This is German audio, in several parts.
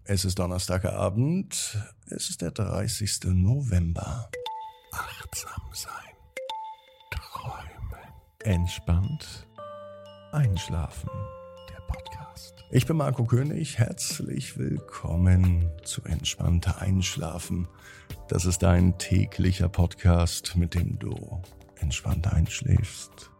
Es ist Donnerstagabend, es ist der 30. November. Achtsam sein, träumen, entspannt einschlafen. Der Podcast. Ich bin Marco König, herzlich willkommen zu Entspannter Einschlafen. Das ist ein täglicher Podcast, mit dem du entspannt einschläfst.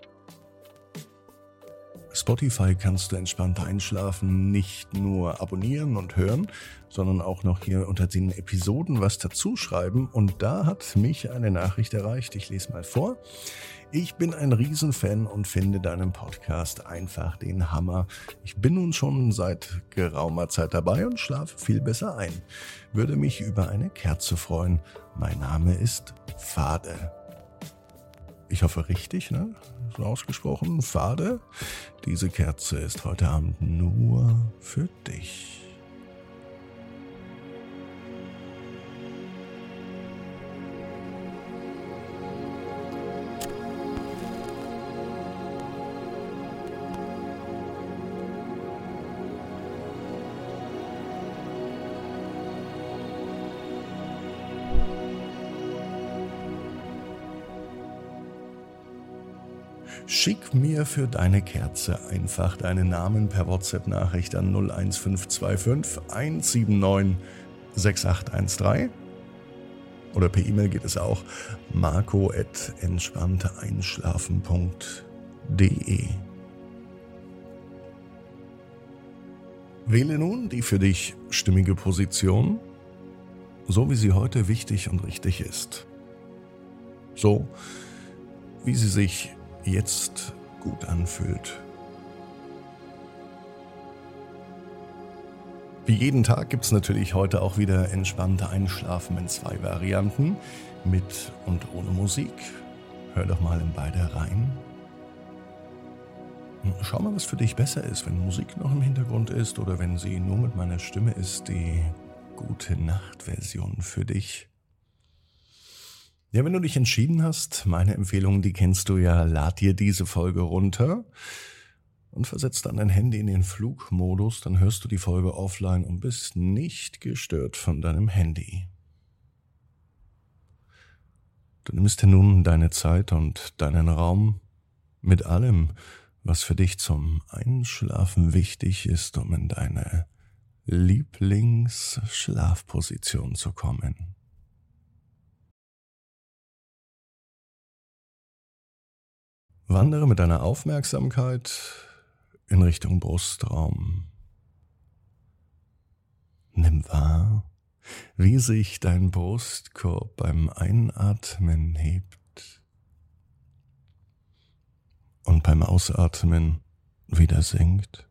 Spotify kannst du entspannt einschlafen nicht nur abonnieren und hören, sondern auch noch hier unter den Episoden was dazu schreiben. Und da hat mich eine Nachricht erreicht. Ich lese mal vor. Ich bin ein Riesenfan und finde deinen Podcast einfach den Hammer. Ich bin nun schon seit geraumer Zeit dabei und schlafe viel besser ein. Würde mich über eine Kerze freuen. Mein Name ist Fade. Ich hoffe richtig, ne? So ausgesprochen. Fade. Diese Kerze ist heute Abend nur für dich. Schick mir für deine Kerze einfach deinen Namen per WhatsApp-Nachricht an 01525 179 6813 oder per E-Mail geht es auch marco@entspannteeinschlafen.de. Wähle nun die für dich stimmige Position, so wie sie heute wichtig und richtig ist. So, wie sie sich jetzt gut anfühlt. Wie jeden Tag gibt es natürlich heute auch wieder entspannte Einschlafen in 2 Varianten, mit und ohne Musik. Hör doch mal in beide rein. Schau mal, was für dich besser ist, wenn Musik noch im Hintergrund ist oder wenn sie nur mit meiner Stimme ist, die Gute-Nacht-Version für dich. Ja, wenn du dich entschieden hast, meine Empfehlung, die kennst du ja, lad dir diese Folge runter und versetz dann dein Handy in den Flugmodus, dann hörst du die Folge offline und bist nicht gestört von deinem Handy. Du nimmst dir nun deine Zeit und deinen Raum mit allem, was für dich zum Einschlafen wichtig ist, um in deine Lieblingsschlafposition zu kommen. Wandere mit deiner Aufmerksamkeit in Richtung Brustraum. Nimm wahr, wie sich dein Brustkorb beim Einatmen hebt und beim Ausatmen wieder sinkt.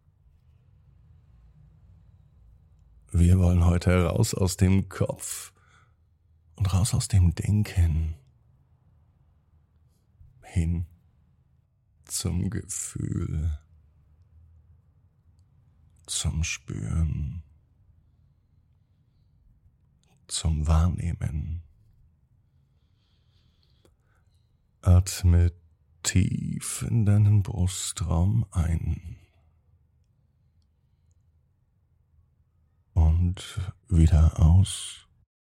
Wir wollen heute raus aus dem Kopf und raus aus dem Denken hin zum Gefühl, zum Spüren, zum Wahrnehmen. Atme tief in deinen Brustraum ein und wieder aus.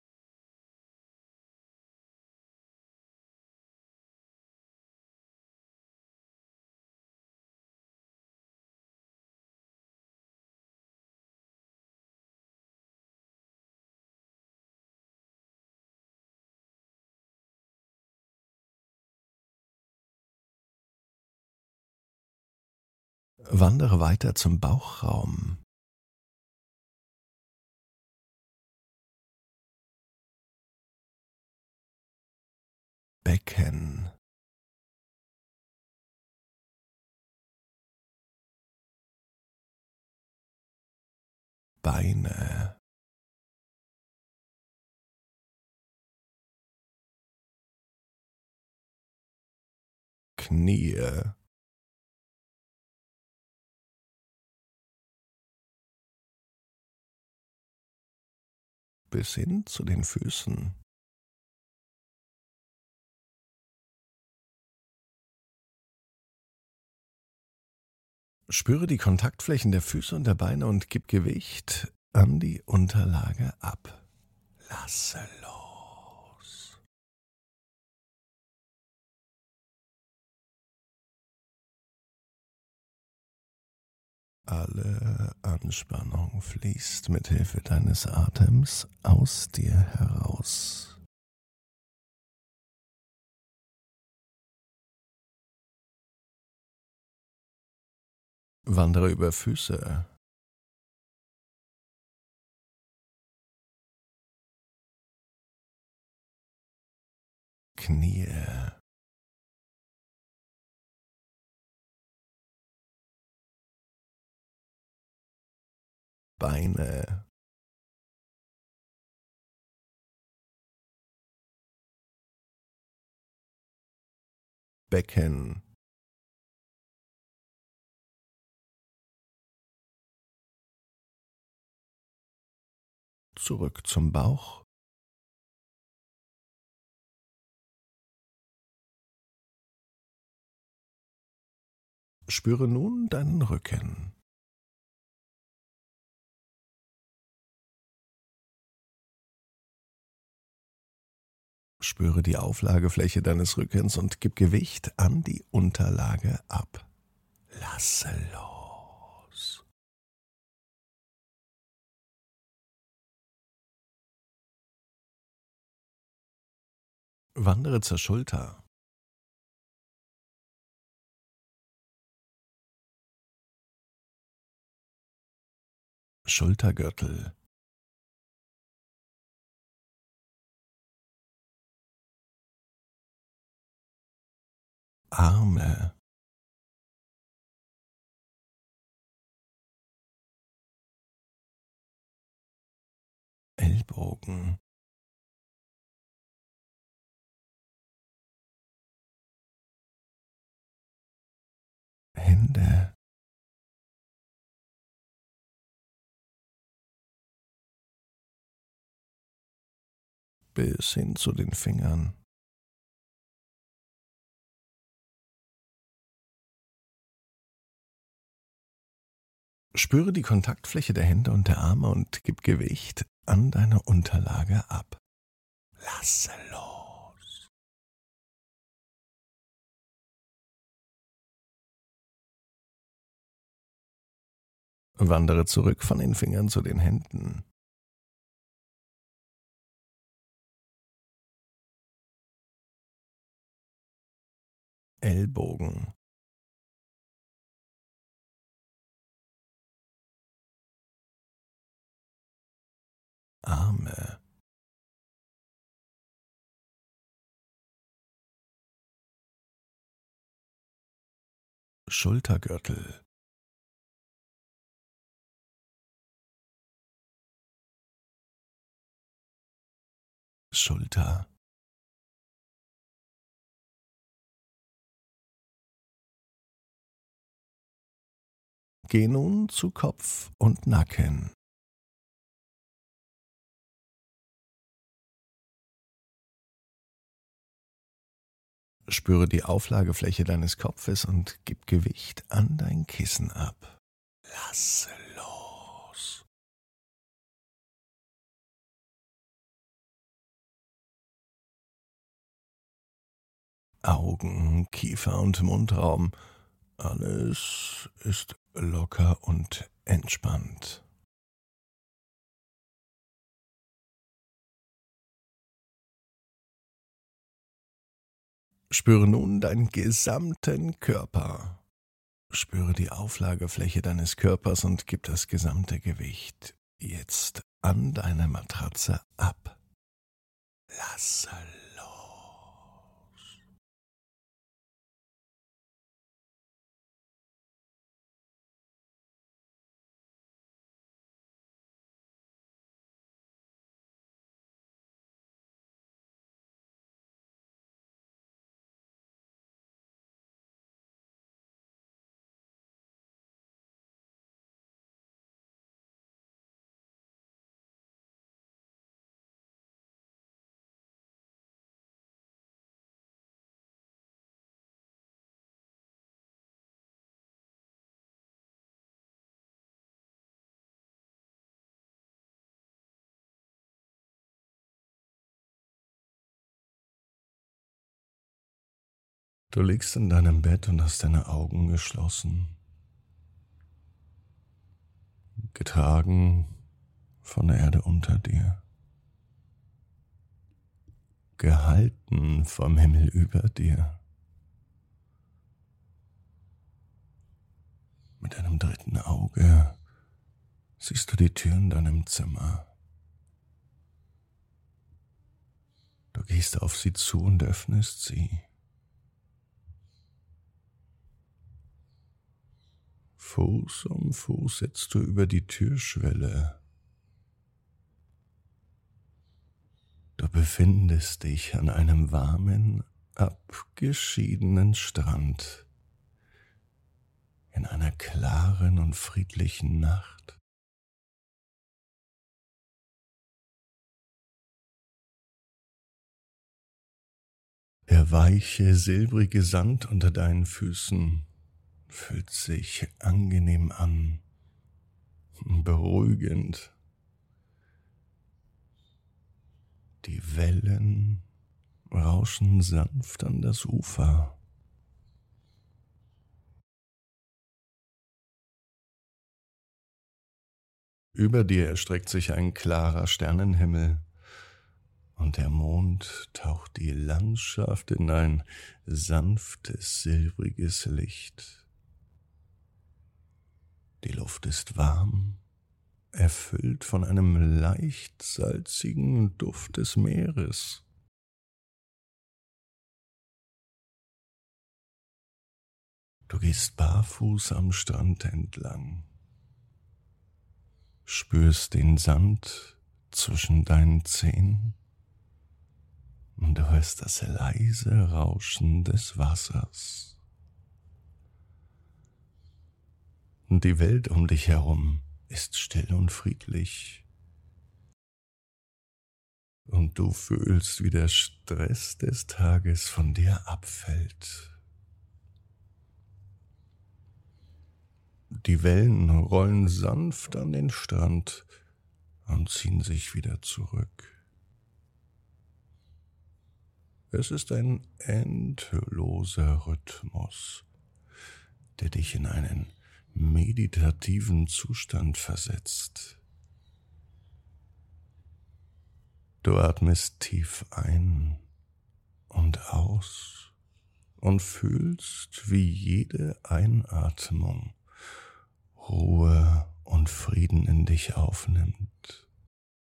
Wandere weiter zum Bauchraum. Becken. Beine. Knie. Bis hin zu den Füßen. Spüre die Kontaktflächen der Füße und der Beine und gib Gewicht an die Unterlage ab. Lasse los. Alle Anspannung fließt mit Hilfe deines Atems aus dir heraus. Wandere über Füße, Knie, Beine, Becken, zurück zum Bauch. Spüre nun deinen Rücken. Spüre die Auflagefläche deines Rückens und gib Gewicht an die Unterlage ab. Lasse los. Wandere zur Schulter. Schultergürtel, Arme, Ellbogen, Hände, bis hin zu den Fingern. Spüre die Kontaktfläche der Hände und der Arme und gib Gewicht an deine Unterlage ab. Lasse los. Wandere zurück von den Fingern zu den Händen. Ellbogen, Arme, Schultergürtel, Schulter, geh nun zu Kopf und Nacken. Spüre die Auflagefläche deines Kopfes und gib Gewicht an dein Kissen ab. Lasse los. Augen, Kiefer und Mundraum. Alles ist locker und entspannt. Spüre nun deinen gesamten Körper. Spüre die Auflagefläche deines Körpers und gib das gesamte Gewicht jetzt an deine Matratze ab. Lasse los. Du liegst in deinem Bett und hast deine Augen geschlossen, getragen von der Erde unter dir, gehalten vom Himmel über dir. Mit deinem dritten Auge siehst du die Tür in deinem Zimmer. Du gehst auf sie zu und öffnest sie. Fuß um Fuß setzt du über die Türschwelle. Du befindest dich an einem warmen, abgeschiedenen Strand in einer klaren und friedlichen Nacht. Der weiche, silbrige Sand unter deinen Füßen fühlt sich angenehm an, beruhigend. Die Wellen rauschen sanft an das Ufer. Über dir erstreckt sich ein klarer Sternenhimmel und der Mond taucht die Landschaft in ein sanftes, silbriges Licht. Die Luft ist warm, erfüllt von einem leicht salzigen Duft des Meeres. Du gehst barfuß am Strand entlang, spürst den Sand zwischen deinen Zehen und du hörst das leise Rauschen des Wassers. Und die Welt um dich herum ist still und friedlich. Und du fühlst, wie der Stress des Tages von dir abfällt. Die Wellen rollen sanft an den Strand und ziehen sich wieder zurück. Es ist ein endloser Rhythmus, der dich in einen meditativen Zustand versetzt. Du atmest tief ein und aus und fühlst, wie jede Einatmung Ruhe und Frieden in dich aufnimmt.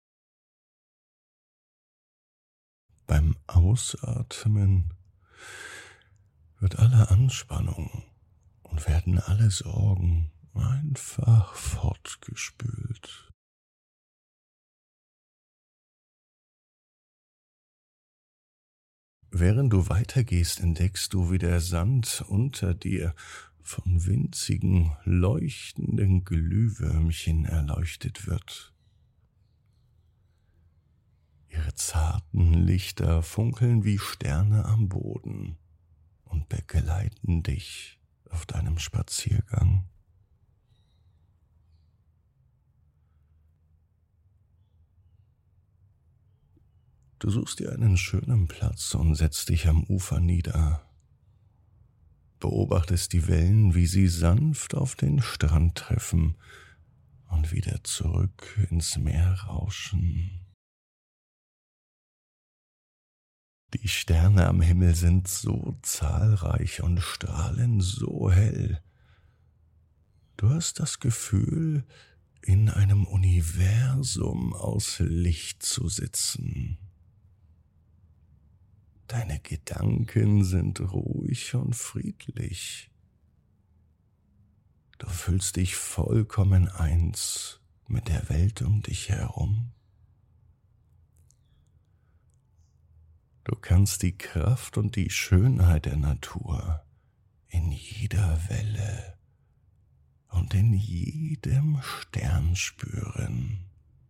Beim Ausatmen wird alle Anspannung und werden alle Sorgen einfach fortgespült. Während du weitergehst, entdeckst du, wie der Sand unter dir von winzigen, leuchtenden Glühwürmchen erleuchtet wird. Ihre zarten Lichter funkeln wie Sterne am Boden und begleiten dich auf deinem Spaziergang. Du suchst dir einen schönen Platz und setzt dich am Ufer nieder. Beobachtest die Wellen, wie sie sanft auf den Strand treffen und wieder zurück ins Meer rauschen. Die Sterne am Himmel sind so zahlreich und strahlen so hell. Du hast das Gefühl, in einem Universum aus Licht zu sitzen. Deine Gedanken sind ruhig und friedlich. Du fühlst dich vollkommen eins mit der Welt um dich herum. Du kannst die Kraft und die Schönheit der Natur in jeder Welle und in jedem Stern spüren.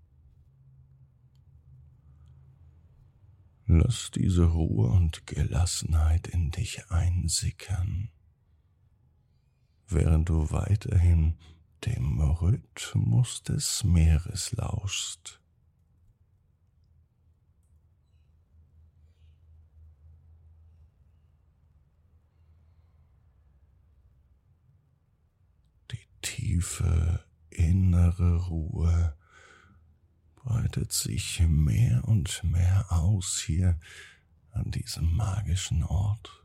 Lass diese Ruhe und Gelassenheit in dich einsickern, während du weiterhin dem Rhythmus des Meeres lauschst. tiefe innere Ruhe breitet sich mehr und mehr aus hier an diesem magischen Ort.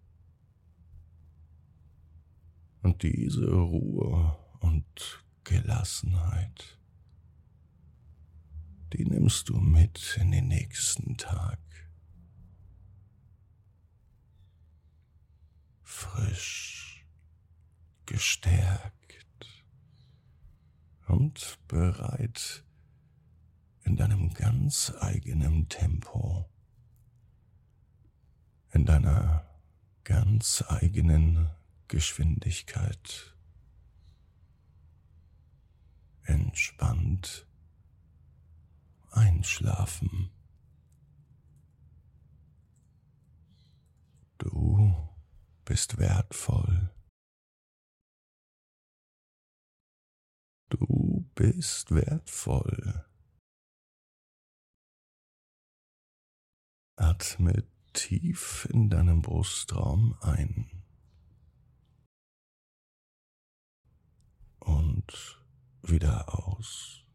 Und diese Ruhe und Gelassenheit, die nimmst du mit in den nächsten Tag. Frisch, gestärkt und bereit, in deinem ganz eigenen Tempo, in deiner ganz eigenen Geschwindigkeit, entspannt einschlafen. Du bist wertvoll. Du bist wertvoll. Atme tief in deinem Brustraum ein und wieder aus.